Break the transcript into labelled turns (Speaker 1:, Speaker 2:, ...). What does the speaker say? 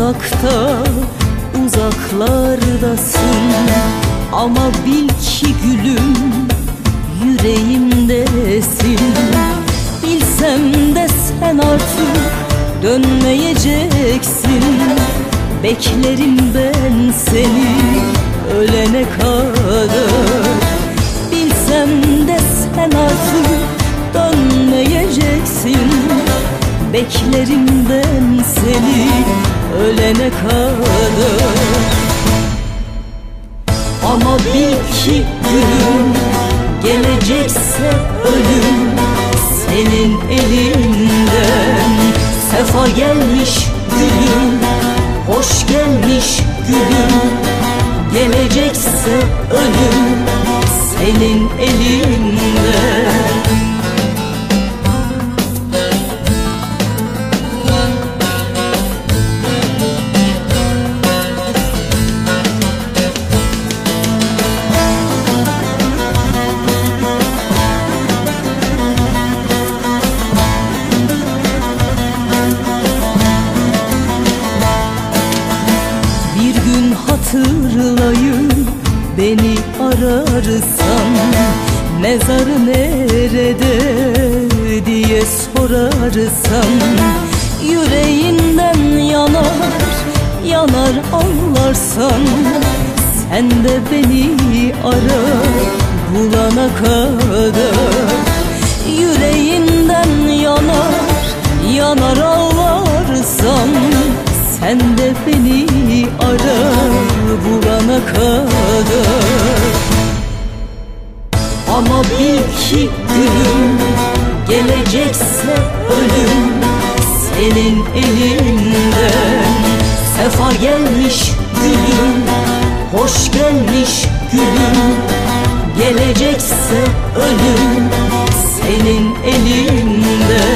Speaker 1: uzakta, uzaklardasın. Ama bil ki gülüm, yüreğimdesin. Bilsem de sen artık dönmeyeceksin. Beklerim ben seni ölene kadar. Bilsem de sen artık dönmeyeceksin. Beklerim ben seni ölene kadar. Ama bil ki gülüm, gelecekse ölüm senin elinden. Sefa gelmiş gülüm, hoş gelmiş gülüm. Gelecekse ölüm senin elinden. Hatırlayıp beni ararsan, mezarı nerede diye sorarsan, yüreğinden yanar, yanar ağlarsan, sen de beni ara bulana kadar. Yüreğinden yanar, yanar ağlarsan, sen de beni ara bulana kadar. Ama bil ki gülüm, gelecekse ölüm senin elinden. Sefa gelmiş gülüm, hoş gelmiş gülüm. Gelecekse ölüm senin elinden.